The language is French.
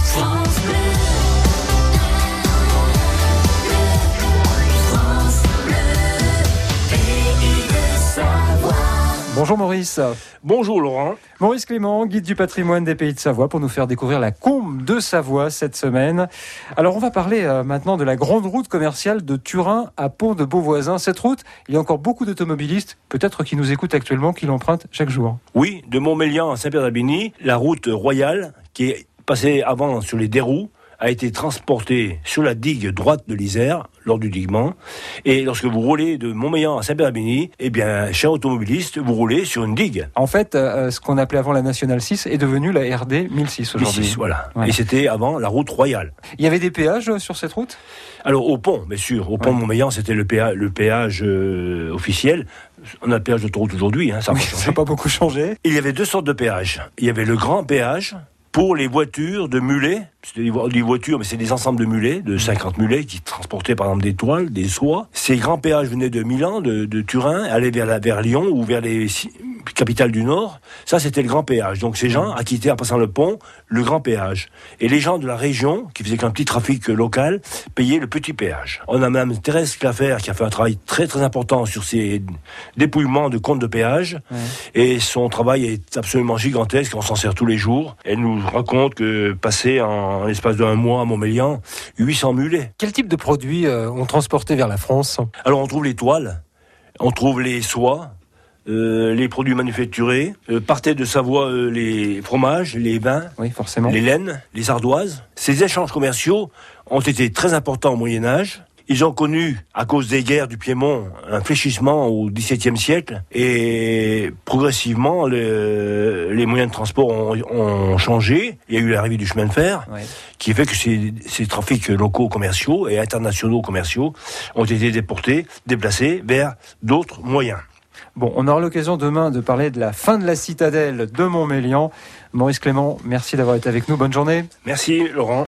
France Bleu. Bonjour Maurice. Bonjour Laurent. Maurice Clément, guide du patrimoine des Pays de Savoie, pour nous faire découvrir la Combe de Savoie cette semaine. Alors on va parler maintenant de la grande route commerciale de Turin à Pont-de-Beauvoisin. Cette route, il y a encore beaucoup d'automobilistes, peut-être qui nous écoutent actuellement, qui l'empruntent chaque jour. Oui, de Montmélian à Saint-Pierre-d'Albigny, la route royale qui est passée avant sur les déroues a été transportée sur la digue droite de l'Isère lors du diguement. Et lorsque vous roulez de Montmélian à Saint-Pierre-d'Albigny, eh bien, cher automobiliste, vous roulez sur une digue. En fait, ce qu'on appelait avant la Nationale 6 est devenu la RD 1006 aujourd'hui. 1006, voilà. Et c'était avant la route royale. Il y avait des péages sur cette route ? Alors au pont, bien sûr, au pont de Montmélian, c'était le péage officiel. On a le péage d'autoroute aujourd'hui, ça n'a pas beaucoup changé. Il y avait deux sortes de péages. Il y avait le grand péage pour les voitures de mulets. C'était des voitures, mais c'est des ensembles de mulets, de 50 mulets qui transportaient par exemple des toiles, des soies. Ces grands péages venaient de Milan, de Turin, allaient vers Lyon ou vers les capitales du Nord. Ça, c'était le grand péage. Donc ces gens acquittaient en passant le pont le grand péage. Et les gens de la région, qui faisaient qu'un petit trafic local, payaient le petit péage. On a Mme Thérèse Clafer qui a fait un travail très très important sur ces dépouillements de comptes de péage. Et son travail est absolument gigantesque, on s'en sert tous les jours. Elle nous raconte que passer en l'espace d'un mois à Montmélian, 800 mulets. Quel type de produits ont transporté vers la France ? Alors on trouve les toiles, on trouve les soies, les produits manufacturés, partaient de Savoie les fromages, les vins, oui, forcément, les laines, les ardoises. Ces échanges commerciaux ont été très importants au Moyen-Âge. Ils ont connu, à cause des guerres du Piémont, un fléchissement au XVIIe siècle. Et progressivement, les moyens de transport ont changé. Il y a eu l'arrivée du chemin de fer, qui fait que ces trafics locaux commerciaux et internationaux commerciaux ont été déplacés vers d'autres moyens. Bon, on aura l'occasion demain de parler de la fin de la citadelle de Montmélian. Maurice Clément, merci d'avoir été avec nous. Bonne journée. Merci Laurent.